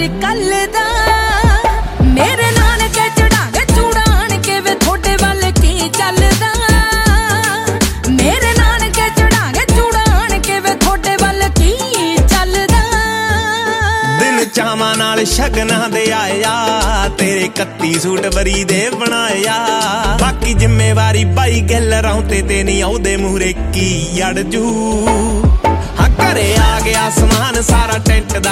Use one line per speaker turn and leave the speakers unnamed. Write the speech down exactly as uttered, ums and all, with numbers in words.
ਅੱਜ ਕੱਲ ਦਾ ਮੇਰੇ ਨਾਨਕੇ ਚੜਾਂਗੇ ਚੂੜਾਣ ਕੇ ਵੇ ਥੋੜੇ ਵੱਲ ਕੀ ਚੱਲਦਾ ਮੇਰੇ ਨਾਨਕੇ ਚੜਾਂਗੇ ਚੂੜਾਣ ਕੇ ਵੇ ਥੋੜੇ ਵੱਲ ਕੀ ਚੱਲਦਾ
ਦਿਨ ਚਾਵਾਂ ਨਾਲ ਸ਼ਗਨਾਂ ਦੇ ਆਇਆ ਤੇਰੇ ਕੱਤੀ ਸੂਟ ਵਰੀ ਦੇ ਬਣਾਇਆ ਬਾਕੀ ਜ਼ਿੰਮੇਵਾਰੀ ਬਾਈ ਗੱਲ ਰੌਂਤੇ ਤੇ ਨਹੀਂ ਆਉਦੇ ਮੂਹਰੇ ਕੀ ਅੜ ਜੂ ਹਾਂ ਘਰੇ ਆ ਗਿਆ ਸਮਾਨ ਸਾਰਾ ਟੈਂਟ ਦਾ